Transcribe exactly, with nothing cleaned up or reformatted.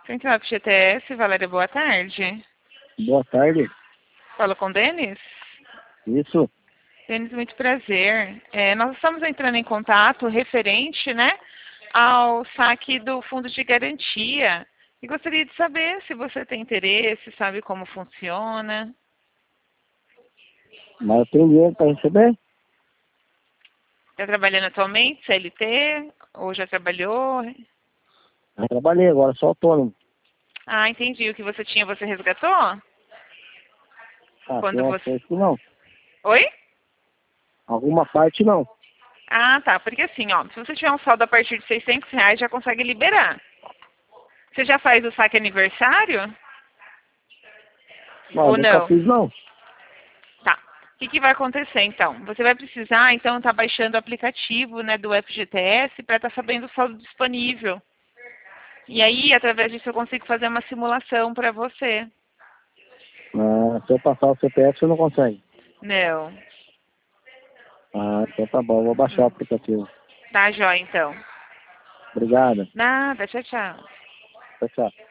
Central F G T S, Valéria, boa tarde. Boa tarde. Falo com o Denis? Isso. Denis, muito prazer. É, nós estamos entrando em contato referente, né, ao saque do fundo de garantia. E gostaria de saber se você tem interesse, sabe como funciona. Mas eu tenho dinheiro para receber? Está trabalhando atualmente, C L T? Ou já trabalhou? Eu trabalhei agora, sou autônomo. Ah, entendi. O que você tinha, você resgatou? Ah, Quando tem umas você... coisas que não. Oi? Alguma parte não. Ah, tá. Porque assim, ó, se você tiver um saldo a partir de seiscentos reais, já consegue liberar. Você já faz o saque aniversário? Não, eu Ou nunca não? fiz não. Tá. O que, que vai acontecer, então? Você vai precisar, então, estar tá baixando o aplicativo, né, do F G T S para estar tá sabendo o saldo disponível. E aí, através disso, eu consigo fazer uma simulação para você. Ah, se eu passar o C P F, você não consegue. Não. Ah, então tá bom, eu vou baixar o Hum. aplicativo. Tá, jóia, então. Obrigado. Nada, tchau, tchau. Tchau, tchau.